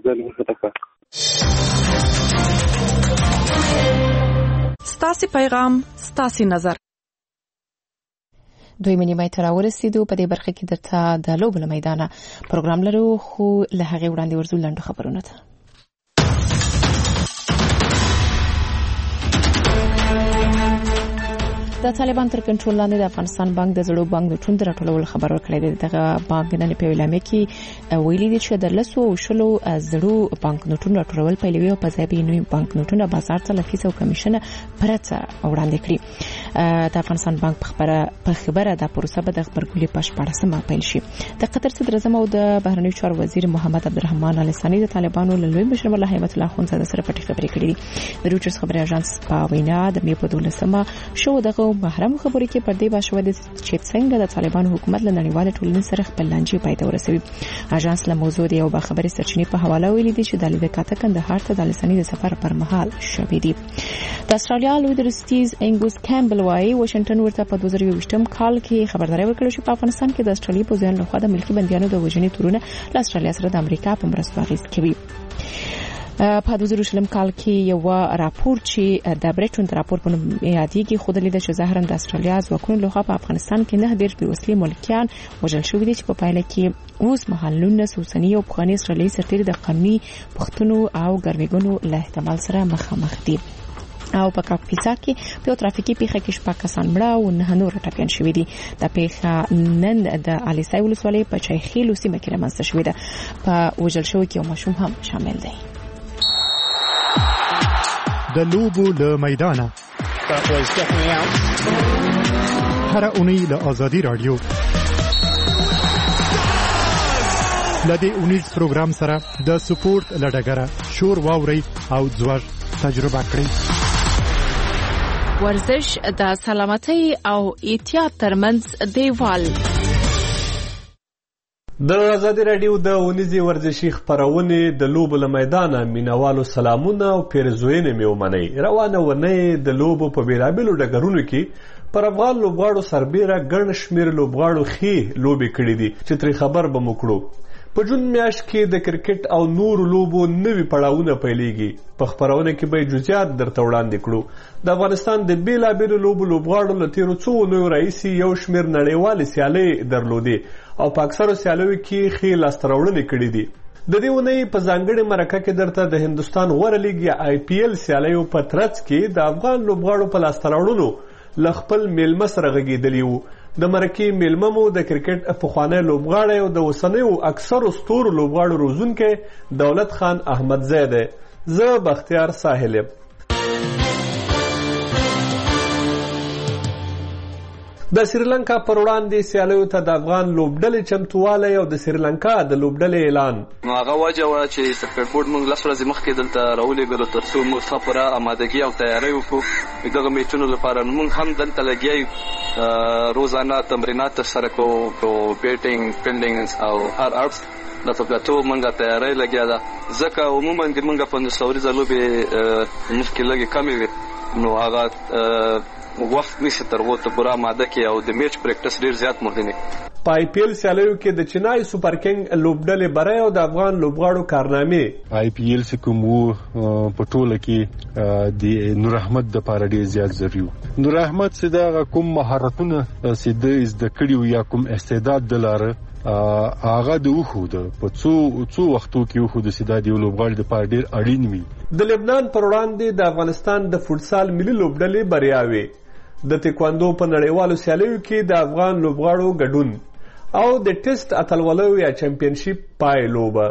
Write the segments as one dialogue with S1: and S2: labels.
S1: ځل وختکا.
S2: ستاسي پیغام ستاسي نظر.
S3: دوی نیمه ته راورسېدو. په دې برخه کې درته د لوبو له میدانه پروګرام لرو، خو له هغې وړاندې ورځو لنډو خبرونه ته. د طالبان تر کنټرول لاندې د افغانستان بانک د زړو بانک نوټونو د راټولولو خبر ورکړی دی. دغه بانک نن په اعلامیه کې ویلي دی چې د 200 زړو بانک نوټونو راټولول پیلوي او په ځای به نوي بانک نوټونه بازار ته له فیس او کمیشن پرته وړاندې کړي. د افغانستان بانک په خبره د پروسه به د خبرګولۍ په 14مه پیل شي. د قطر صدر اعظم او د بهرنیو چارو وزیر محمد عبدالرحمن ال ثاني د طالبانو له لوی مشر ملا هیمت الله خونزاده سره پټې خبرې کړې دي. د رویټرز خبري اژانس په وینا د مې په 12مه شو دغه محرم خبرې کې پر دې بشوي چې څنګه د طالبانو حکومت له نړیوال ټولنې سره خپل لانجې پای ته ورسوي. اژانس له موضوع دی او خبري سرچینې په حواله ویلي دي چې د لیدکاته کندهار ته د لساني د سفر پر مهال شوې دي. د استرالیا لوی درستیز انګوس کامبل وايي واشنگټن ورته په 2020م کال کې خبرداري ورکړه چې په افغانستان کې د استرالیا پوځیان لخوا د ملکی بندیانو د وژنې تورونه له استرالیا سره د امریکا په مرسته اغیز کوي. په 2020 کال کې یو راپور چې د بریټون راپور په نوم یادېږي خو د لیدل چې ظاهرا د استرالیا ځواکونو لخوا په افغانستان کې 9 بې وسلې ملکیان وژل شوي دي چې په پایله کې اوس مهال 19 اوسنی او پخواني استرالیایي سرتېري د قانوني پښتنو او ګرمېګونو له احتمال سره مخامخ دي. او په کاپیسا کې په ترافیکي پیښه کې 6 کسان مړه او 9 نور ټپيان شوي دي. د پیښه نن د الیسای ولسوالۍ په چایخیلو سیمه کې رامنځته شوې ده. په وژل شوي کې یو ماشوم هم شامل دی.
S4: د لوبو له میدانه هر اونۍ له آزادی رادیو لدې اونیز پروګرام سره د سپورت لډګره شور واوري او ځوړ تجربه کړئ.
S2: ورزش د سلامتۍ او احتیاط ترمنځ دیوال.
S5: د آزادی رادیو د اونیزي ورزشي خبرونه د لوبو له میدانه مینوالو سلامونه او پیرزوینه مې ومنئ. روانه ونه د لوبو په بیلابیلو ډګرونو کې پر افغان لوبغاړو سربیره ګڼ شمېر لوبغاړو ښې لوبې کړې دي چې ترې خبر به مو کړو. په جون میاشت کې د کرکټ او نورو لوبو نوي پړاوونه پیلېږي. په خبرونه کې به جزئیات درته وړاندې کړو. د افغانستان د بیلابیلو لوبو لوبغاړو له تیرو څو اونیو راهیسې یو شمېر نړیوالې سیالۍ درلودې او په اکثرو سیالیو کې ښې لاسته راوړنې کړې دي. د دې اونۍ په ځانګړې مرکه کې درته د هندوستان غوره لیګ یا IPL سیالیو په ترڅ کې د افغان لوبغاړو په لاسته راوړنو له خپل میلمه سره غږېدلي وو. د مرکې میلمه مو د کرکټ پخوانی لوبغاړی او د اوسنیو اکثرو ستورو لوبغاړو روزونکی دولت خان احمدزی دی. زه بختیار ساحل یم. د سریلانکا پر وړاندې سیالیو ته د افغان لوبډلې چمتووالی او د سریلانکا د لوبډلې اعلان.
S6: هغه وجه وه چې سرکټ بورډ موږ 10 ورځې مخکې دلته راولېږلو تر څو موږ ښه پوره آمادګي او تیاری وکړو دغه میچونو لپاره. موږ هم دلته لګیا یو روزانه تمرینات ترسره کوو په بیټینګ فیلډینګ او هر اړخ د طبیعتو موږ تیاری لګیا ده. ځکه عموما د موږ 15 ورځې لوبې مخکې لږې کمې وي نو هغه وخت نشي تر هغو ته پوره آماده کړي او د میچ پریکټس ډېر زیات مهم دی.
S5: په IPL سیالیو کې د چنای سوپر کینګ لوبډلې بری او د افغان لوبغاړو کارنامې.
S7: IPL چې کوم په ټوله کې د نور احمد د پاره ډېر زیات ضروري وو. نور احمد چې دا کوم مهارتونه چې د زده کړي یا کوم استعداد دلاره هغه د وخود په څو وختو کې وخود چې دا د لوبغاړي د پاره ډېر اړین وي.
S5: د لبنان پر وړاندې د افغانستان د فوټسال ملي لوبډلې بریاوي. د تکواندو په نړیوالو سیالیو کې د افغان لوبغاړو ګډون او د ټیسټ اتلولو یا چمپionship پای لوبه.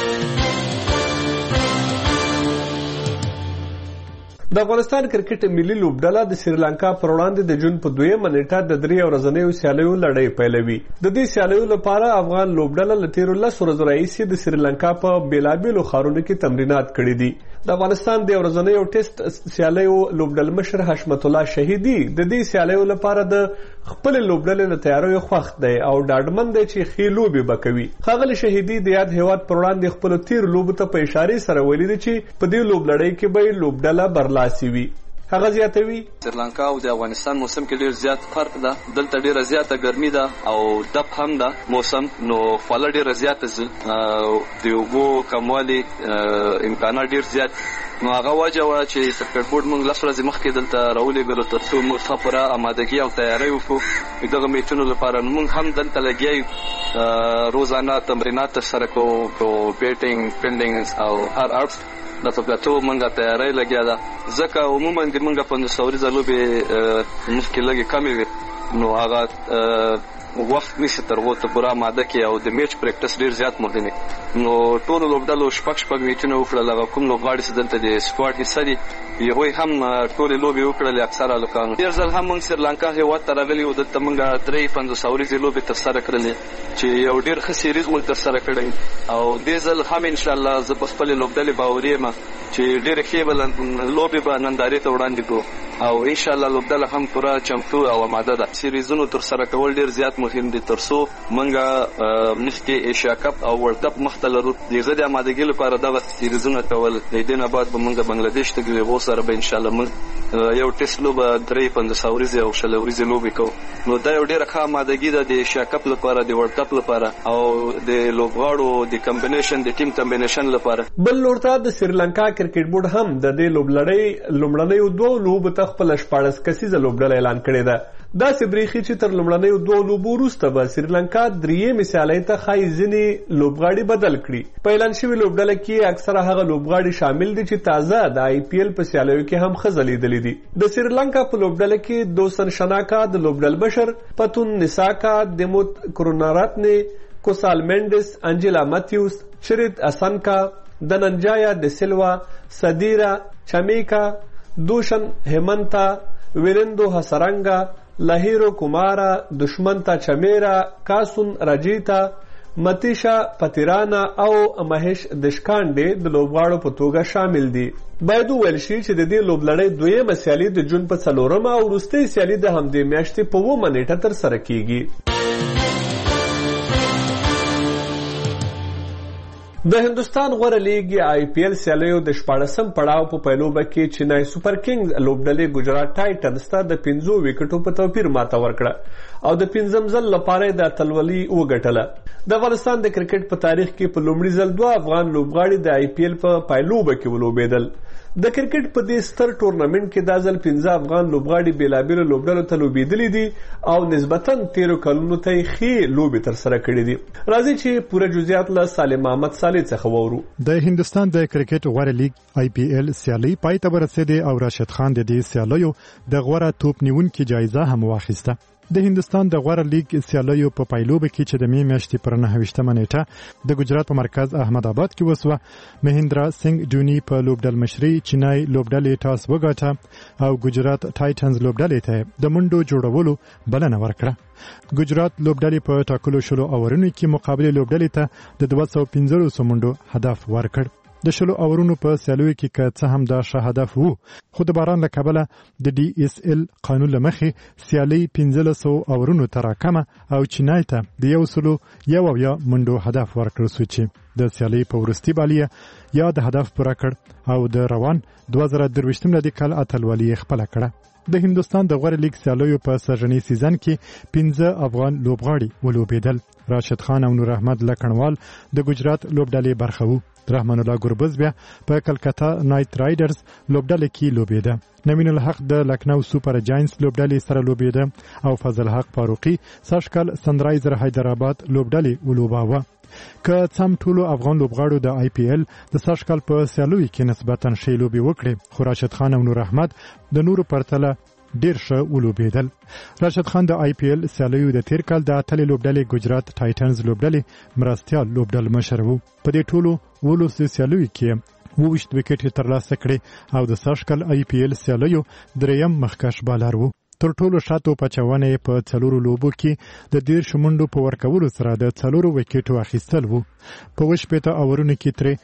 S5: د افغانستان کرکټ ملي لوبډله د سریلانکا پر وړاندې د جون په 2مه نیټه د 3 ورځنیو سیالیو لړۍ پیلوي. د دې سیالیو لپاره افغان لوبډله له تیرو 10 ورځو راهیسې د سریلانکا په بیلابیلو ښارونو کې تمرینات کړي دي. د افغانستان د ورځنیو ټیسټ سیالیو لوبډل مشر حشمت الله شهیدي د دې سیالیو لپاره د خپل لوبډلې له تیاریو خوښ دی او ډاډمن دی چې ښې لوبې به کوي. ښاغلی شهیدي د یاد هیواد پر وړاندې خپلو تیرو لوبو ته په اشارې سره ویلي دي چې په دې لوبلړۍ کې به یې لوبډله برلاسي وي. هغه زیاتوي
S6: سریلانکا او د افغانستان موسم کې ډیر زیات فرق ده. دلته ډیره زیاته ګرمي ده او دب هم ده موسم، نو خوله ډیره زیاته زی د اوبو کموالی امکانات ډیر زیات. نو هغه وجه وا چې سرکټ بورډ موږ لس ورځې مخکې دلته راولېږلو ترڅو موږ ښه پوره امادګي او تیاری وکړو دغه میچونو لپاره. نو موږ هم دلته لګیا روزانه تمرینات ترسره کوو په بیټینګ فیلډینګ او هر اړخ د پلاتو منګه تیاری لګیا ده. ځکه عموما د منګه 15 ورځې لوبې مخکې لګي کمې وي، نو هغه وخت نشي تر وته پورا ماده کې او د میچ پریکټس ډیر زیات مهم دي. نو ټول لوبډالو شپږ میچونه وکړل. هغه کوم لوبغاړي چې دلته د سکواډ حصہ دي یوه هم ټول لوبي وکړل. اکثره لوکان ډیر ځل هم موږ سریلانکا هیواد ته راغلي او دلته موږ 3-5 ورځې لوبي ترسره کړلې چې یو ډیر ښه سیریز موږ ترسره کړی او دې ځل هم ان شاء الله زه په خپل لوبډالې باوري یم چې ډیر ښه بل لوبي به نندارې ته وړاندې کوو او ان شاء الله لوبډاله هم پورا چمتو او آماده ده. سیریزونو ترسره کول ډیر زیات مهم دي ترڅو موږ مخکې ایشیا کپ او ورلد کپ مخته لرو. دغه د آمادګۍ لپاره دغه سیریزونه کول د دې نه بعد به موږ بنگلاديش ته ګورو سره به ان شاء الله موږ یو ټیسټ لوب 3-5 ورځې او شل ورځې لوبې کوو. نو دا یو ډیره ښه آمادګي ده د ایشیا کپ لپاره، د ورلد کپ لپاره او د لوبغاړو د کمبینیشن د ټیم کمبینیشن لپاره.
S5: بل لورته د سریلانکا کرکټ بورډ هم د دې لوبلړۍ لومړنیو دوه لوبو ته خپل 14 کسیزه لوبډله اعلان کړې ده. دا سبريخي چې تر لومړنیو دوه لوبو وروسته به سریلانکا درې مثالي ته خای ځنی لوبغاړي بدل کړي. په اعلان شوی لوبډله کې اکثره هغه لوبغاړي شامل دي چې تازه د IPL په سیالیو کې هم خزلیدلې دي. د سریلانکا په لوبډله کې دوسن شناکا د لوبډل بشر، پتون نساکا، دموت کروناراتنی، کوسال مینډس، انجلا ماتیوس، شریت اسانکا، دننجایا د سلوا، صدیرا چمیکا، دوشن هیمنتا، ویرندو حسرنگا، لهیرو کمارا، دشمنتا چمیرا، کاسون راجیتا، متیشا پتیرانا او مهیش دشکانډې د لوبغاړو په توګه شامل دي. باید وویل شي چې د دې لوبلړۍ دویمه سیالي د جون په 4 او وروستۍ سیالي د همدې میاشتې په 9 نیټه ترسره کیږي. د هندستان غوره لیګ IPL سیالیو د 14م پړاو په پیلوبه کې چنای سپر کینګز لوبډلې ګجرات ټایټنز ته د 15 وکټو په توپیر ماته ورکړه او د 15م ځل لپاره د اتلولي وګټله. د افغانستان د کرکټ په تاریخ کې په لومړي ځل 2 افغان لوبغاړي د IPL په پیلوبه کې ولوبېدل. د کرکټ په دې ستر ټورنمنت کې د ځل 15 افغان لوبغاړي بیلابیل لوبډلو ته لوبېدلي دي او نسبتاً 13 کلونو ته ښې لوبې ترسره کړې دي. راځي چې پوره جزئیات له سالم احمد صالح څخه وورو.
S4: د هندستان د کرکټ غوره لیګ IPL سیالي پای ته ورسېده او راشد خان د دې سیالیو د غوره توپ نیونکي جایزه هم واخیسته. د هندستان د غوره لیګ سیالیو په پایلوبه کې چې د می میاشتې پر 9 نیټه د ګجرات په مرکز احمد آباد کې وسوه، مهندرا سنگ ډونی په لوبډل مشري چنای لوبډلې ټاس وګټه او ګجرات ټایټنز لوبډلې ته د منډو جوړولو بلنه ورکړه. ګجرات لوبډلې په ټاکلو شلو اورونو کې مقابله لوبډلې ته د 215 منډو هدف ورکړ. د شلو اورونو په سیالیو کې که څه هم دا ښه هدف وو، خو د باران له کبله د DSL قانون له مخې سیالي 1500 اورونو ته راکمه او چینای ته د 101 منډو هدف ورکړل شو چې د سیالي په وروستي بالیه یا د هدف پوره کړ او د روان 2023 د کال اتلولي خپل کړه. د هندستان د غوره لیګ سیالیو په سرجنی سیزن کې 15 افغان لوبغاړي ولوبېدل. راشد خان او نور احمد لکنوال د ګجرات لوبډلې برخه وو. رحمان الله ګربز بیا په کلکتا نایټ رایډرز لوبډلې کې لوبېده. نوین الحق د لکنو سوپر جاینټس لوبډلې سره لوبېده او فضل حق فاروقي ساشکل سنرایزر حیدرآباد لوبډلې ولوباوه. که څم ټولو افغان لوبغاړو د IPL د ساشکل په سیالوي کې نسبتاً ښې لوبې وکړې، خو راشد خان او نور احمد د نورو پرتله ډیر ښه ولوبېدل. راشد خان د IPL سیالیو د تیر کال د اتلې لوبډلې ګجرات ټایټنز لوبډلې مرستیال لوبډل مشر وو. په دې ټولو ولوس سیالیو کې 20 وکټې ترلاسه کړې او د ساشکل IPL سیالیو دریم مخکښ بالر وو. تر ټولو شاتو پچونه په 4 لوبو کې د 10 منډو په ورکولو سره د 4 وکټو اخیستل وو. په 15 اورونو کې تر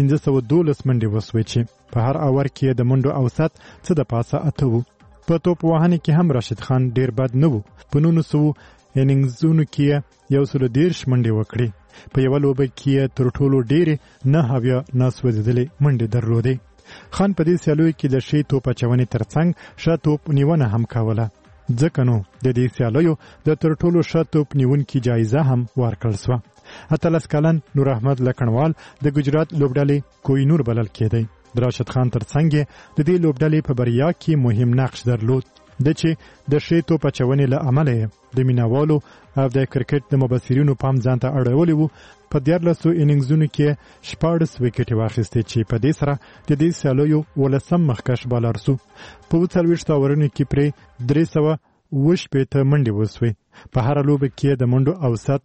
S4: 512 منډې وسوي چې په هر اور کې د منډو اوسط څه د پاسه اته وو. په توپ وهنه کې هم راشد خان ډیر بد نه وو. په 900 اننګزونو کې 110 منډې وکړې. په یو لوبه کې تر ټولو ډېرې 9 ناسوځېدلې منډې درلودې. خان په دې سیالیو کې د شی توپ اچونې ترڅنګ ښه توپ نیونه هم کوله. ځکه نو د دې سیالیو د تر ټولو ښه توپ نیونکي جایزه هم ورکړل شوه. 18 کلن نور احمد لکنوال د ګجرات لوبډلې کوهینور بلل کېدی. د راشد خان ترڅنګ د دې لوبډلې په بریا کې مهم نقش درلود. د چې د شی توپ اچونې له امله د مینوالو او د کرکټ د مبصرینو پام ځان ته اړولی وو. په 14 اننګزونو کې 14 وکټې واخیستې چې په دې سره د دې سیالیو ولسم مخکش بالر سو. په 40 اورونو کې پرې 300 منډې وسوې. په هر لوبه کې د منډو اوسط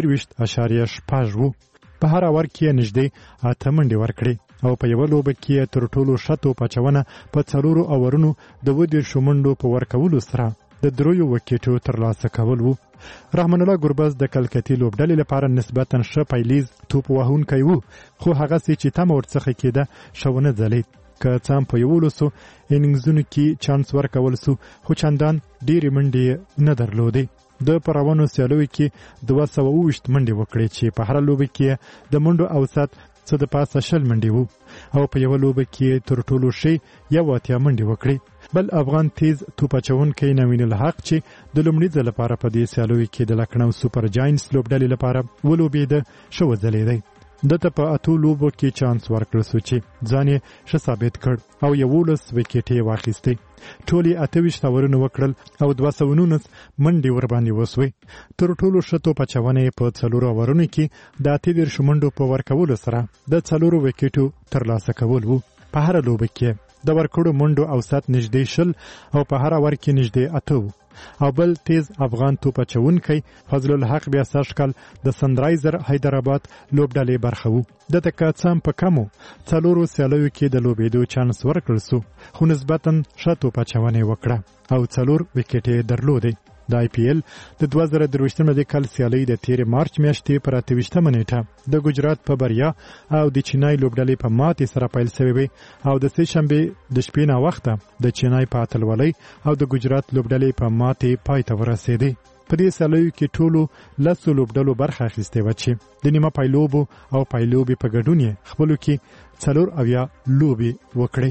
S4: 23.5 وو. په هر اور کې نږدې 8 منډې ورکړې او په یو لوبه کې تر ټولو شتو پچونه په 4 اورونو د 20 منډو په ورکولو سره د 3 وکټو ترلاسه کول وو. رحمان الله ګربز د کلکتي لوبډلې لپاره نسبتاً ښه پایلیز توپ وهونکی وو، خو هغه څه چې تم ورڅخه کېده شونه ځلید. که څام په 11 اننګزونو کې چانس ورکول سو، خو چندان ډېرې منډې نه درلودې. د پروانو سیالیو کې 220 منډې وکړې چې په هر لوبه کې د منډو اوسط څه د پاسه 20 منډې وو او په یو لوبه کې تر ټولو شي 81 منډې وکړې. بل افغان تیز توپ اچونکی نوین الحق چې د لومړي ځل لپاره په دې سیالیو کې د لکنو سوپر جاینټس لوبډلې لپاره ولوبېده شو ځلېدی. دته په 8 لوبو کې چانس ورکړل سو چې ځان یې ښه ثابت کړ او 11 وکټې واخیستې. ټولې 28 اورونه وکړل او 219 منډې ورباندې وسوې. تر ټولو ښه توپ اچونې په 4 اورونو کې د 28 منډو په ورکولو سره د 4 وکټو ترلاسه کول وو. په هر لوبه کې د ورکړو منډو اوسط نږدې 20 او په هر اور کې نږدې 8 وو. او بل تیز افغان توپ اچونکی فضل الحق بیا ساشکل د سنرایزر حیدرآباد لوبډلې برخه وو. د تکاڅم په کمو 4 سیالیو کې د لوبېدو چانس ورکړل سو، خو نسبتاً ښه توپ اچونې وکړه او 4 وکټې درلودې. د آی پی ایل د 2023 کال سیالۍ د 13 مارچ میاشتې پر 28 نیټه د ګجرات په بریا او د چینای لوبډلې په ماتې سره پیل شوې او د سه شنبه د شپې نه وخته د چینای په اتلولۍ او د ګجرات لوبډلې په ماتې پای ته ورسېدې. په دې سیالیو کې ټولو 10 لوبډلو برخه اخیستې و چې د نیمه پایلوبو او پایلوبې په ګډون یې خپلو کې 4 لوبې وکړې.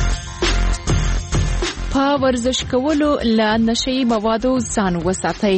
S2: په ورزش کولو له نشي موادو ځان وساتئ.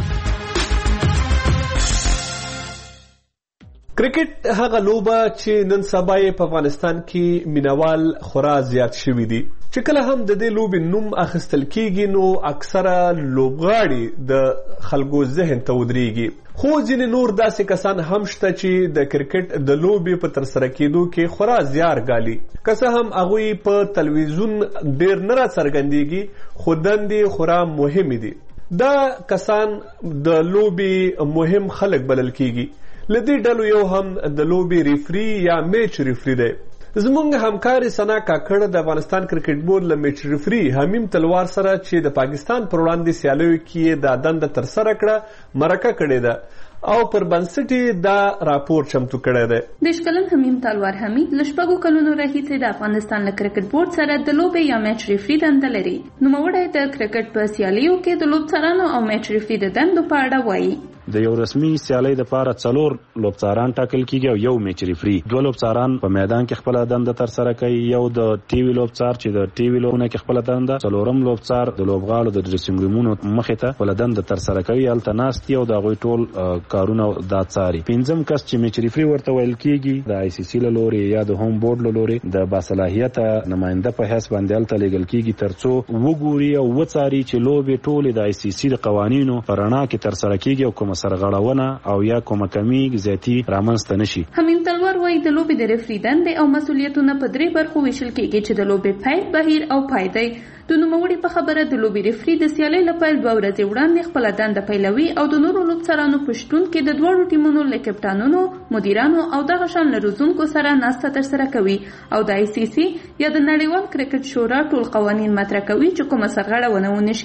S5: کرکټ هغه لوبه چې نن سبا په افغانستان کې مینوال خورا زیات شوي دي. چې کله هم د دې لوبې نوم اخیستل کیږي نو اکثره لوبغاړي د خلکو ذهن ته ودرېږي، خو ځینې نور داسې کسان هم شته چې د کرکټ د لوبې په ترسره کېدو کې خورا زیار ګالي. که څه هم هغوی په تلویزیون ډېر نه راڅرګندېږي، خو دندې خورا مهمې دي. دا کسان د لوبې مهم خلک بلل کیږي. له دې ډلو یو هم د لوبې ریفري یا میچ ریفري دی. زمونږ همکار سنا کاکړ د افغانستان کرکټ بورډ له میچ ریفري حمیم تلوار سره چې د پاکستان پر وړاندې سیالیو کې دا دنده ترسره کړه مرکه کړې ده او پر بنسټ دا راپور چمتو کړی دی.
S1: د شکلن حمیم تلوار حمید له 4 کلونو راهیسې د افغانستان له کرکټ بورډ سره د لوبې یا میچ ریفري دنده لري. نوموړی د کرکټ په سیالیو کې د لوبڅارانو او میچ ریفري د دندو په اړه وایي.
S8: د یو رسمي سیالۍ لپاره 4 لوبڅاران ټاکل کیږي او یو میچ ریفري. 2 لوبڅاران په میدان کې خپل دنده تر سره کوي، یو د ټي وی لوبڅار چې د ټي وی لوبونه کې خپل دنده، 4م لوبڅار د لوبغاړو د ډریسینګ رومونو مخې ته خپل دنده تر سره کوي، الته ناستي او د غوي ټول کارونه د څاري. 5م کس چې میچ ریفري ورته ویل کیږي د آی سی سی لوري یا د هوم بورډ لوري د باصلاحیت نماینده په حساب باندې الته لګل کیږي ترڅو وګوري او وڅاري چې لوبې ټول د آی سی سی د قوانینو پرانا کې تر سره کیږي او کوم سرغړونه او یا کومه کمی زیاتی رامنځته نشي.
S1: حمیم تلوار وایي د لوبې د ریفري دندې او مسؤلیتونه په 3 برخو ویشل کیږي چې د لوبې پیل، بهیر او پای دی. د نوموړي په خبره د لوبې ریفري د سیالۍ لپاره 2 ورځې وړاندې خپل دنده پیلوي او د نورو لوبڅارانو په شتون کې د 2 ټیمونو له کپټانونو، مدیرانو او دغه شان روزونکو سره ناسته تر سره کوي او د آی سی سی یا د نړیوال کرکټ شورا ټول قوانین مطرح کوي چې کومه سرغړونه ونه شي.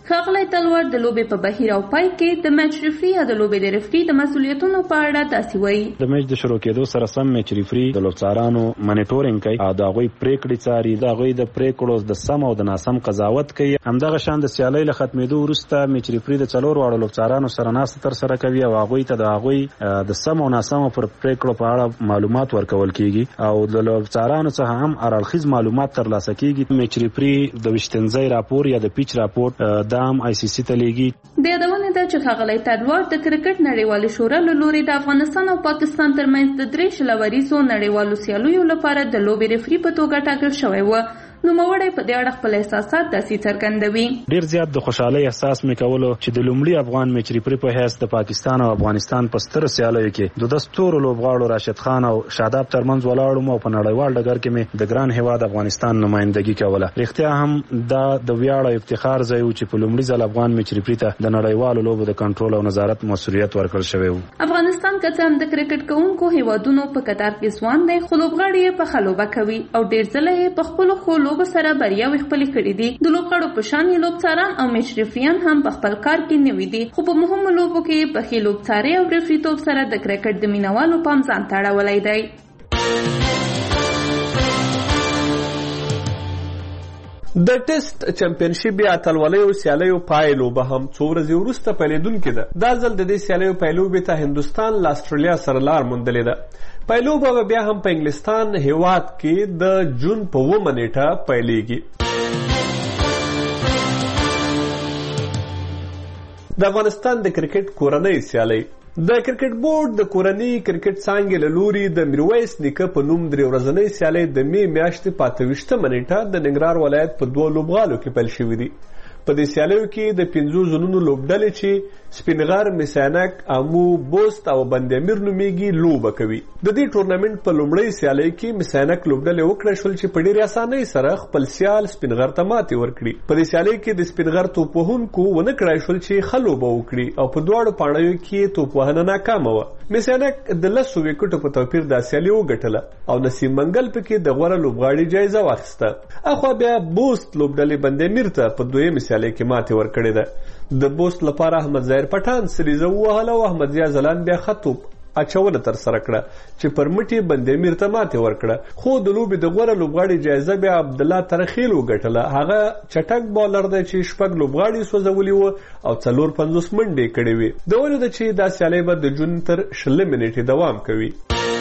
S1: ښاغلی تلوار د لوبې په بهیر او پای کې د میچ ریفري یا د لوبې د ریفري د مسؤلیتونو په اړه داسې وایي.
S8: د میچ د شروع کېدو سره سم میچ ریفري د لوبڅارانو منیټورینګ کوي او د هغوی پریکړې څاري، د هغوی د پریکړو د سم او د ناسم قضاوت کوي. همدغه شان د سیالۍ له ختمېدو وروسته میچ ریفري د 4 واړو لوبڅارانو سره ناسته ترسره کوي او هغوی ته د هغوی د سم او ناسم پر پریکړو په اړه معلومات ورکول کیږي او د لوبڅارانو څخه هم هرالخیز معلومات ترلاسه کیږي. میچ ریفري د وشتنځي راپور یا د پیچ راپور د هم ICC ته لیږي.
S1: د یادونه ده چې ښاغلی تلوار د کرکټ نړیوالې شورا له لوري د افغانستان او پاکستان ترمنځ د 3 شلوریزو نړیوالو سیالیو لپاره د لوبې ریفري په توګه ټاکل شوی و. نوموړی په دې اړه خپل احساسات داسې څرګندوي.
S8: ډیر زیات د خوشحالۍ احساس مې کولو چې د لومړي افغان میچ ریفري په حیث د پاکستان او افغانستان په ستر سیالیو کې د دستور لوبغاړو راشد خان او شاداب ترمنځ ولاړم او په نړیوال ډګر کې مې د ګران هیواد افغانستان نمائندګي کوله. رښتیا هم دا د ویاړ او افتخار ځای و چې په لومړي ځل افغان میچ ریفري ته د نړیوالو لوبو د کنټرول او نظارت مسؤلیت ورکړل شوی و.
S1: افغانستان که څه هم د کرکټ کوونکو هیوادونو په کتار کې ځوان دی، خو لوبغاړي یې په ښه لوبه کوي او ډیر ځله یې په خپلو ښو لوبو سره بریا خپل کړي دي. د لوبغاړو په شان لوبڅاران او میچ ریفریان هم په خپل کار کې نوي دي، خو په مهمو لوبو کې په ښې لوبڅاري او ریفریتوب سره د کرکټ د مینوالو پام ځان ته اړولی دی.
S5: د ټیسټ چمپیونشپ یا اتلولیو سیالیو پایلو به هم څو ورځې وروسته پیلېدونکې ده. دا ځل د دې سیالیو پیلوبې ته هندوستان له اسټرالیا سره لار موندلې ده. پیلوبه به بیا هم په انګلستان هیواد کې د جون په 9 نیټه پیلېږي. د افغانستان د کرکټ کورنۍ سیالۍ د کرکټ بورډ د کورنۍ کرکټ څانګې له لوري د میرویس نیکه په نوم 3 ورځنۍ سیالۍ د می میاشتې په 28 نیټه د ننګرهار ولایت په 2 لوبغالو کې پیل شوې دي. په دې سیالیو کې د 5 زونونو لوبډلې چې سپینغر، میسانک، امو، بوست او بند امیر نومیږي لوبه کوي. د دې ټورنمنټ په لومړۍ سیالۍ کې میسانک لوبډلې وکړه شول چې په ډېرې اسانۍ سره خپل سیال سپینغر ته ماتې ورکړي. په دې سیالۍ کې د سپینغر توپ وهونکو ونه کړای شول چې ښه لوبه وکړي او په دواړو پاڼیو کې توپ وهنه ناکامه وه. میسانک د 10 وکټو په توپیر دا سیالي وګټله او نسیم منګل پکې د غوره لوبغاړي جایزه واخیسته. اخوا بیا بوست لوبډلې بند امیر ته په 2 سیالۍ کې ماتې ورکړې ده. د بوست لپاره احمد ظاهر پټان سریزه ووهله او احمد ضیا ځلان بیا ښه توپ اچونه ترسره کړه چې پر مټې بند امیر ته ماتې ورکړه. خو د لوبې د غوره لوبغاړي جایزه بیا عبدالله ترخیل وګټله. هغه چټک بالر دی چې 6 لوبغاړي سوځولي وو او 450 منډې کړې وې. د ولې ده چې دا سیالۍ به د جون تر 20 منټې دوام کوي.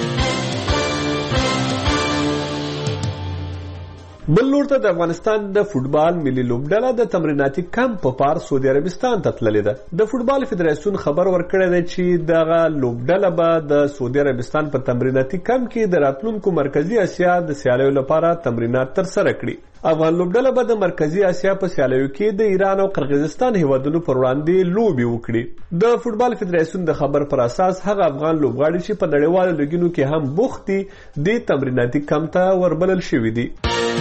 S5: بل لور ته د افغانستان د فوټبال ملي لوبډله د تمریناتي کمپ په پار سعودي عربستان ته تللې ده. د فوټبال فدراسیون خبر ورکړی دی چې دغه لوبډله به د سعودي عربستان په تمریناتي کمپ کې د راتلونکو مرکزي اسیا د سیالیو لپاره تمرینات ترسره کړي. افغان لوبډله به د مرکزي اسیا په سیالیو کې د ایران او قرغیزستان هیوادونو پر وړاندې لوبې وکړي. د فوټبال فدراسیون د خبر پر اساس هغه افغان لوبغاړي چې په نړیوالو لیګونو کې هم بوخت دي د تمریناتي کمپ ته وربلل شوي دي.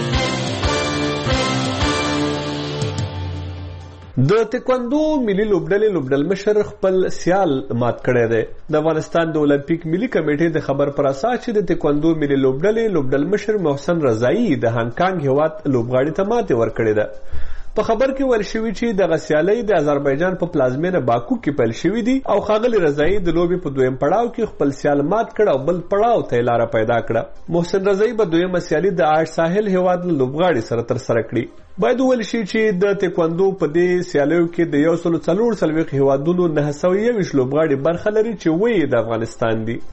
S5: د تکواندو ملي لوبډل مشر خپل سیال مات کړی دی. د افغانستان د اولمپیک ملي کمیټې د خبر پر اساس چې د تکواندو ملي لوبډل مشر محسن رضایی د هانګ کانګ هیواد لوبغاړي ته ماتې ورکړې ده. په خبر کې ویل شوي چې دغه سیالۍ د آذربایجان په پلازمینه باکو کې پیل شوي دي او ښاغلي رضایی د لوبې په 2م پړاو کې خپل سیال مات کړ او بل پړاو ته لاره پیدا کړه. محسن رضایی به 2مه سیالي د آش ساحل هیواد له لوبغاړي سره ترسره کړي. باید وویل شي چې د تکواندو په دې سیالیو کې د 144 هیوادونو 921 لوبغاړي برخه لري چې وایي د افغانستان دي.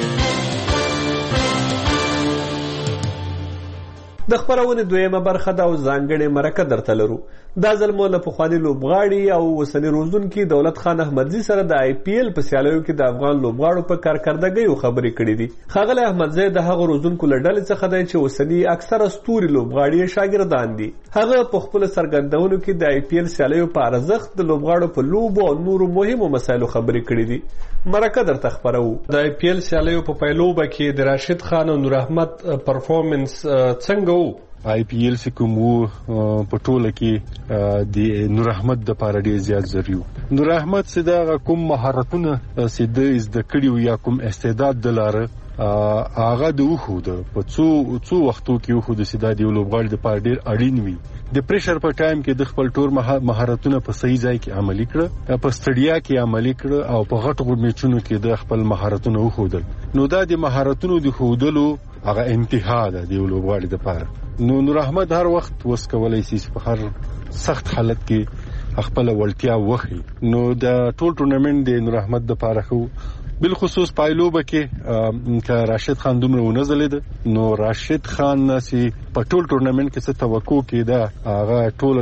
S5: د خبرونې 2مه برخه دا او ځانګړې مرکه درته لرو. دا ځل مو له پخواني لوبغاړي او اوسني روزونکي دولت خان احمدزي سره د IPL په سیالیو کې د افغان لوبغاړو په کارکردګیو خبرې کړې دي. ښاغلی احمدزی د هغو روزونکو له ډلې څخه دی چې اوسني اکثره ستوري لوبغاړي شاګردان دي. هغه په خپلو څرګندونو کې د IPL سیالیو په ارزښت، د لوبغاړو په لوبو او نورو مهمو مسایلو خبرې کړې دي. مرکه درته خبرو. د IPL سیالیو په پیلوبه کې د راشد خان او نور احمد پرفورمنس څنګه وو؟
S7: IPL چې کوم په ټوله کې د نور احمد د پاره ډیر زیات ضروري وو. نور احمد چې دا کوم مهارتونه چې د زده کړي یا کوم استعداد د لاره هغه د وخو د په څو وختو کې وخو د سیدا دی لوبغاړي د پاره ډیر اړین وي د پریشر په ټایم کې د خپل ټور مهارتونه په صحیح ځای کې عملي کړ په ستړیا کې عملي کړ او په غټو میچونو کې د خپل مهارتونه وخودل نو دا د مهارتونو د خودلو هغه انتها ده د لوبغاړي د پاره نور احمد هر وخت وس کولای شي په هر سخت حالت کې خپل ولټیا وخی نو د ټول ټورنمنت د نور احمد د پاره خو بالخصوص پایلوبه کې که راشد خان دومره ونزلید نو راشد خان نسی په ټول ټورنمنت کې څه توقع کېده هغه ټول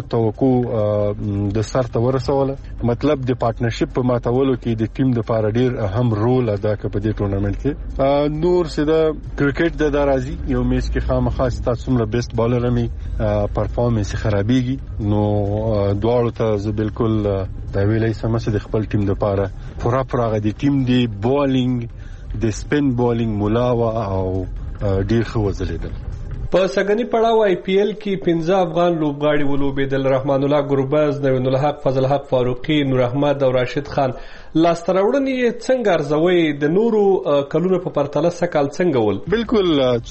S7: توقع د سر ته ورسوله مطلب د پارټنرشپ په ماتولو کې د ټیم د لپاره ډیر اهم رول ادا کوي په دې ټورنمنت کې نور سیده کرکټ د درازي یو میچ کې خامخا ستاسو څومره بیسټ بالر می پرفارمنس خرابېږي نو دواړو ته زه بالکل دا ویلای سمسه د خپل ټیم لپاره پورا د ټیم دی بولینګ د سپین بولینګ ملاوا او ډیر خو وزلیدل
S5: په سګنی پړاو آی پی ایل کې 15 افغان لوبغاړي ولوبېدل رحمان الله ګربز نوین الحق فضل حق فاروقي نور احمد او راشد خان لاستراوړنې څنګه ارزوي د نورو کلونو په پرتله سکال څنګه ول
S7: بالکل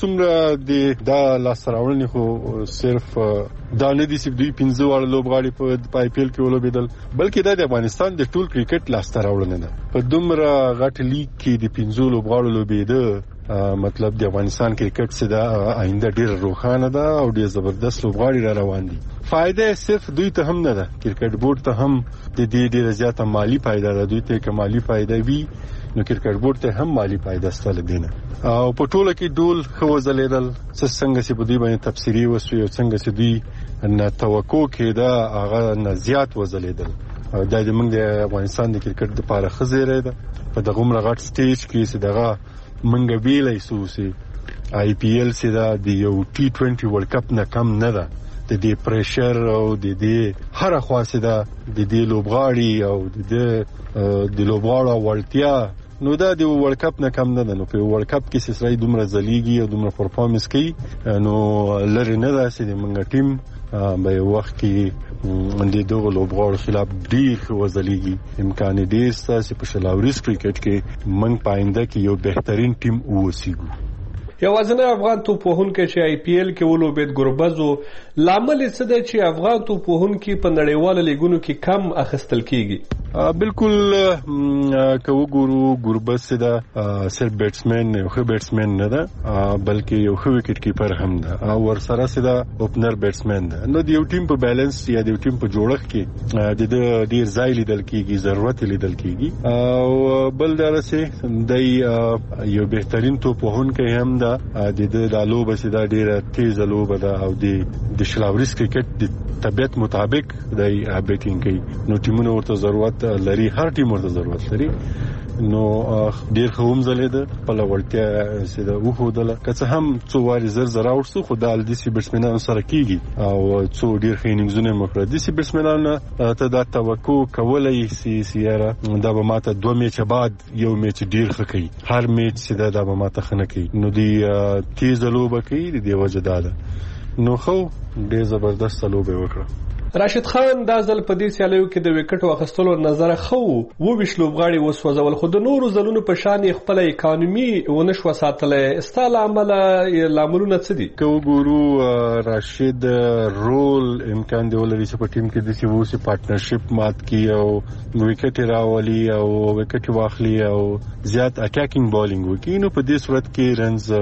S7: څومره د لاستراوړنې خو صرف دا نه دي چې دوی 15 وړ لوبغاړي په آی پی ایل کې ولوبېدل بلکې د افغانستان د ټول کرکټ لاستراوړنه ده په دومره غټ لیګ کې د 15 لوبغاړو لوبېده مطلب د افغانستان کرکټ څخه د آینده ډیر روښانه ده او ډیر زبردست لوبغاړي را روان دي فائدې صرف دوی ته هم نه ده کرکټ بورډ ته هم د دې ډیر زیاته مالی فائدہ ده دوی ته کمالي فائدہ وی نو کرکټ بورډ ته هم مالی فائدہ ستل دینه او په ټوله کې ډول خو زلیدل څنګه چې په دوی باندې تفسیری وسوي او څنګه چې دوی نه توقع کېده هغه نه زیات وزلیدل دا د موږ د افغانستان د کرکټ لپاره خزیره ده په دغه مرغټ سټیج کې چې دغه منګ ویلای سوسي آی پی ایل سي دا د یو ټي 20 ورلد کپ نه کم نه ده د دې پریشر او د دې هر خاصه ده د دې لوبغاړي او د لوبغاړو ولټیا نو دا د ورلد کپ نه کم نه ده نو په ورلد کپ کې سړی دومره زلیږي او دومره پرفارمنس کوي نو لری نه ده چې موږ ټیم به وخت کې د دغه لوبغاړو خلاف ډیر وزلیږي امکان ډیر ستاسو په شلاوريس کرکټ کې موږ پاینده کې یو بهترین ټیم اوسېګو
S5: یوازینی افغان توپوهونکی چې آی پی ایل کې ولوبېد ګربزو لامل څه دی چې افغان توپوهونکي په نړیوالو لیګونو کې کم اخیستل کیږي
S7: بالکل که وګورو ګربز دا صرف بیټسمن یو ښه بیټسمن نه ده بلکې یو ښه وکټ کیپر هم ده او ورسره سره اوپنر بیټسمن ده نو د یو ټیم په بیلانس یا د یو ټیم په جوړښت کې د ډیر ځای لیدل کیږي ضرورت لیدل کیږي او بل درسه د یو بهترین توپوهونکی هم ده د لوبه چې دا ډیره تیز لوبه ده او د شلاوريس کرکټ د طبيعت مطابق د بیټینګ کوي نو ټیمونو ورته ضرورت لري هر ټیم ورته ضرورت لري نو ډیر خوم زلیده په لورتیا چې دا وښودله که هم څو واري زر اوټسو خو د الدیسي بیټسمنانو سره کیږي او څو ډیر خینګزونه مکړه د سی بیټسمنانو ته دا توقع کولای سي سیاره دا به ماته 2 میچ بعد یو میچ ډیر ښه کوي هر میچ چې دا به ماته خنه کوي نو دی تیز لوبه کوي د وجه ده نو خو ډیر زبردست لوبه وکړه
S5: راشد خان دا ځل په دې سیالیو کې د وکټو اخیستلو نظر خو وویش لوبغاړي وسوځول خو د نورو ځلونو په شان خپل اکانومي ونشو ساتلې استال عمل لاملونه څه دي
S7: که وګورو راشد رول امکان دی ولري چې په ټیم کې د سیوسي پارټنرشپ مات کی او وکټ راولي او وکټ واخلي او زیات اٹیکینګ بالینګ وکړي نو په دې صورت کې رنز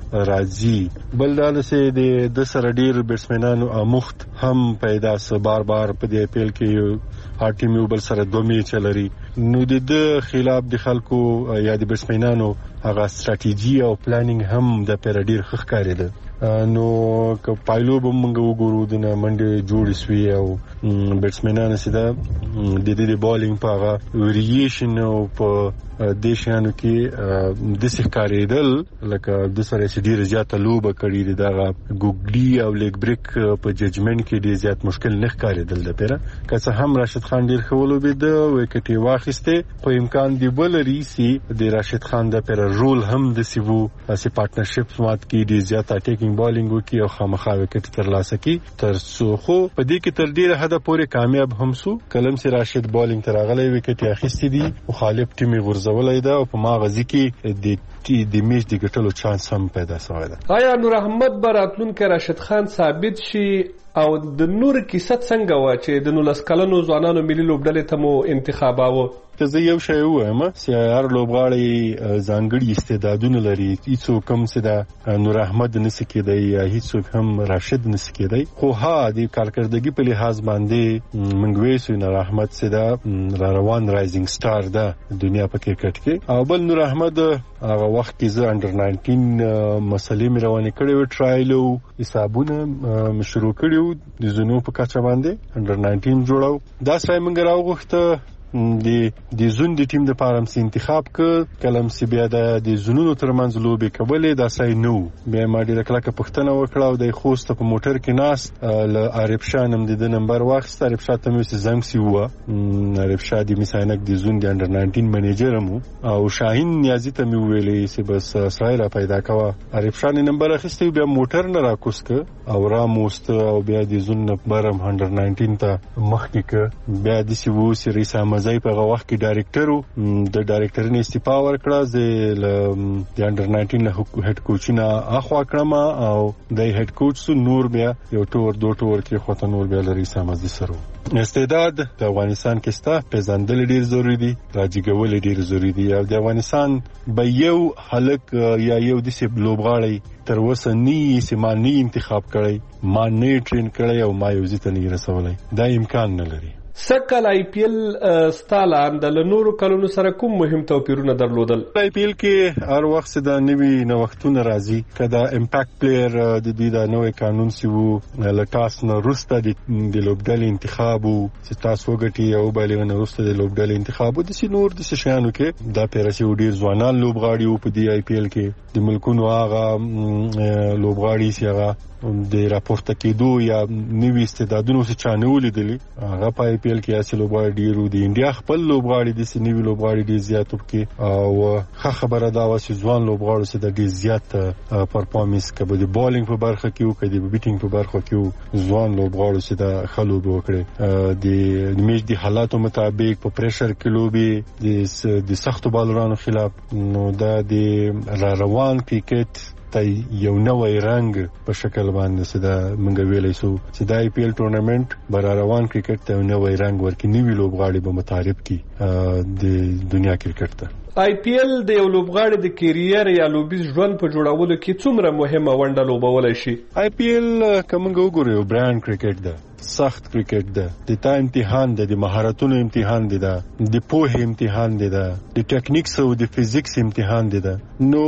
S7: راځي بل دا چې د سره ډیر بیټسمنانو امخت هم پیدا بار په دې اپیل کې هر ټیم یو بل سره 2 میچ لري نو د خلاف د خلکو یا د بیټسمنانو هغه ستراتیژي او پلانینګ هم د پیراډیر خخ کاری ده نو که پایلو به موږ وګورو د منډه جوړ شوی او بیټسمنانو سره د دې بالینګ په هغه ویریشن او په دیشانو کې د ښکاریدل لکه د سره سړي رضایت لوبه کړی دی دا ګوګلی او لیګ بریک په ججمنټ کې ډیر زیات مشکل نه ښکاریدل د پیره که هم راشد خان ډیر خولو بده وکټي واخیسته په امکان دی بل ریسی د راشد خان د پر رول هم د سیوو چې پارټنرشپ مات کی ډیر زیات اټیکینګ بالینګ وکي او خامخا وکټ ترلاسه کی تر څو خو په دې کې تر ډیره حد پورې کامیاب هم سو کلم سي راشد بالینګ تر غلې وکټ اخیستې دي مخالف ټیم غورځولای دا او په ماغزي کې د میچ د ګټلو چانس هم پیدا شوی دی.
S5: آیا نور احمد براتلونکو راشد خان ثابت شي او د نور کیسه څنګه و چې د 19 کلنو ځوانانو ملي لوبډلې ته مو انتخاباوه؟
S7: که زه یو شی وایم چې هر لوبغاړی ځانګړي استعدادونه لري هیڅوک هم چې دا نور احمد نشي کېدی یا هیڅوک هم راشد نشي کېدی خو ها د کارکردګي په لحاظ باندې موږ وایو نور احمد چې دا روان رایزینګ سٹار ده دنیا په کرکټ کې او بل نور احمد هغه وخت کې زه انډر 19 مسلې مې روانې کړې و ټرایلو حسابونه شروع کړیو د زونو په کچه باندې انډر 19 جوړاو دا ځای موږ راوغوښته د زون د ټیم د پارم سي انتخاب ک کلم سی بیا د زونونو ترمنځ لوبي کولې دا سای نو بیا ما ډیره کله پښتنه وکړه او د خوست په موټر کې ناس ل عارف شاه نم د نمبر واخست عارف شاه ته مې زنګ سی و عارف شاه د میسانک د زون د انډر 19 منیجر مو او شاهین نیازی ته مې ویلې چې بس سایره پیدا کوا عارف شاه نمبر اخیسته بیا موټر نه راکوس ک او را موست او بیا د زون نمبرم انډر 19 ته مخکې ک بیا د سی وو سی ریسا زای په وخت کې ډایریکټر د ډایریکټر نه استعفا ورکړه چې د انډر 19 له هډ کوچینه اخوا کړم او د هډ کوچ نور بیا یو ټور دوه ټور کې خو ته نور بیا لري سمازي سره استعداد د افغانستان کې ستا پیژندل ډیر ضروری دي راځيګول ډیر ضروری دي او د افغانستان به یو حلق یا یو د سی لوبغاړي تر اوسه نه سیمانی انتخاب کړي ما نه ټرین کړي او ما یو ځته نه رسولای دا امکان نه لري.
S5: سکل آی پی ایل ستالان د نورو کلونو سره کوم مهم توپیرونه درلودل؟
S7: آی پی ایل کې هر وخت د نوي نوښتونو راځي کدا امپیکټ پلیئر د دې د نوې قانون سی وو لټاس نو رسته د لوبډل انتخاب او تاسو غټي او بلې نو رسته د لوبډل انتخاب د سینور د شانو کې دا پیرسي ډیر ځوانان لوبغاړي او په دې آی پی ایل کې د ملکونو هغه لوبغاړي سی هغه د راپورته کېدو یا نوې استعدادونو څخه چانول دي هغه په آی پی ایل کې اصل لوبغاړي ډیرو دي انډیا خپل لوبغاړي د سنوي لوبغاړي ډیر زیاتو کې او خبره دا و چې ځوان لوبغاړي سره ډیر زیات پرفارمنس کوي د بالینګ په برخه کې او د بیټینګ په برخه کې ځوان لوبغاړي سره خلوب وکړي د میچ د حالاتو مطابق په پریشر کې لوبي د سختو بالرانو خلاف نو دا د روان کرکټ یو نوې رنگ په شکل باندې سده منګ ویلې سو چې د آی پی ایل ټورنمنت بر روان کرکټ ته نوې رنگ ورکې نیوی لوبغاړي به متعارف کی د دنیا کرکټ ته.
S5: آی پی ایل د یو لوبغاړي د کیریر یا لوبیز ژوند په جوړولو کې څومره مهمه ونډه لوبولای شي؟
S7: آی پی ایل کومنګ وګورئ برانډ کرکټ ده سخت کرکټ ده د تا امتحان ده د مهارتونو امتحان ده د پوهه امتحان ده د ټیکنیکس او د فزیکس امتحان ده نو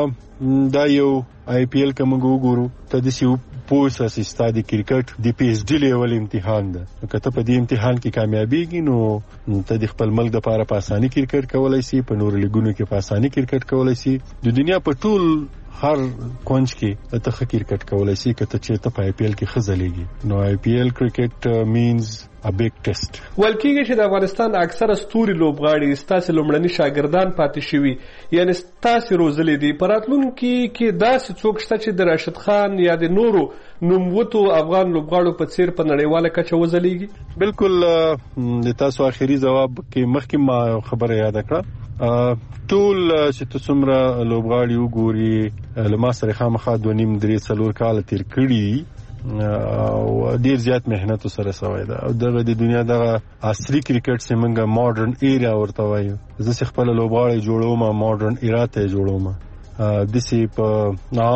S7: دا یو آی پی ایل کوم وګورو ته د سیو پوسس استاد کرکټ د پی ایچ ډی لیول امتحان ده کته په دې امتحان کې کامیابیږي نو ته د خپل ملک د لپاره په اساني کرکټ کولای شي په نور لیګونو کې په اساني کرکټ کولای شي د دنیا په ټول هر کونج کې ته کرکټ کولای شي کته چې ته په آی پی ایل کې خزلېږي نو آی پی ایل کرکټ مینز a big test.
S5: ولکېږي چې د افغانستان اکثره ستوري لوبغاړي ستاسو لومړني شاګردان پاتې شوي یعنی ستاسو روزلې دي پراتلونکو کې داسې څوک شته چې د راشد خان یا د نورو نوموتو افغان لوبغاړو په څیر په نړیواله کچه وځلېږي؟
S7: بالکل د تاسو اخیری جواب کې مخکې ما خبره یاد کړه ټول چې څومره لوبغاړي وګوري لما سره خامخا 2.5-3 کال تیر کړي او ډیر زیات مهنت سره سوی ده او دغه د دنیا دغه عصري کرکټ سیمنګ ماډرن ایریا ورته وایي زه خپل لوبغاړي جوړوم ماډرن ایرا ته جوړوم د سی په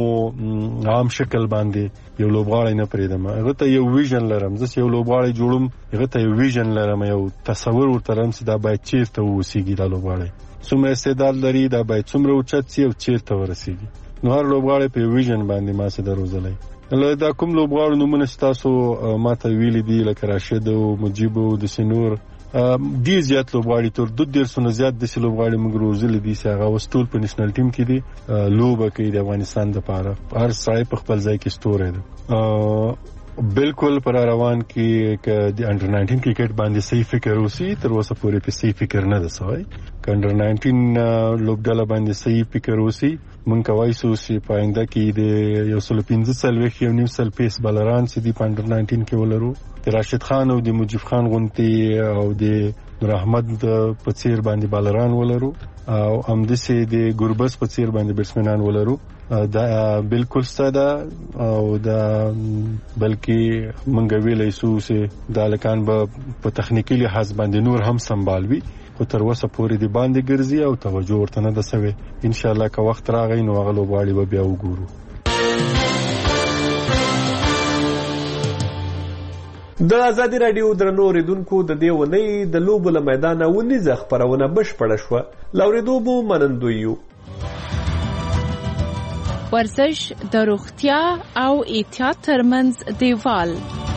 S7: عام شکل باندې یو لوبغاړی نه پریدم هغه ته یو ویژن لرم زه یو لوبغاړی جوړوم هغه ته یو ویژن لرم یو تصور ورته لرم چې دا باید چیرته وسیږي دا لوبغاړی څومره استعداد لري دا باید څومره اوچت شي او چیرته ورسیږي نو هر لوبغاړی په ویژن باندې ما سره روزلای دا کوم لوبغاړو نومونه تاسو ماته ویلي دي لکه راشد او مجيب او د سنور ډیر زیات لوبغاړي تر 200 زیات د لوبغاړي موږ روزل دي چې هغه وستول په نېشنل ټیم کې دي لوبه کوي د افغانستان لپاره هر سړی په خپل ځای کې ستوره ده بالکل پر روان کې د انډر 19 کرکټ باندې صحیح فکر وسی تر اوسه پورې په صحیح فکر نه ده سوی کنډر 19 لوبډاله باندې صحیح فکر وسی مونږ کوي چې په آینده کې د 115 سلويخ یو نیم سل پیس بالران چې د کنډر 19 کې ولرو د راشد خان او د مجيب خان غونتی او د نور احمد په څیر باندې بالران ولرو او امدسه د ګوربس په څیر باندې بیټسمنان ولرو دا بالکل ساده او دا بلکې مونږ ویلای شو چې د لکان په تخنیکی لحاظ باندې نور هم سمبالوي خو تر اوسه پورې دی باندې ګرځي او توجه ورته نه ده سوي ان شاء الله که وخت راغی نو هغه لوبغاړي به بیا وګورو.
S5: د ازادي رادیو درنو اوریدونکو د دې ونې د لوبو له میدانه ونیزه خبرونه بشپړه شوه. لاوریدو مو منندوی یو.
S2: ورزش د روغتیا او احتیاط ترمنځ دیوال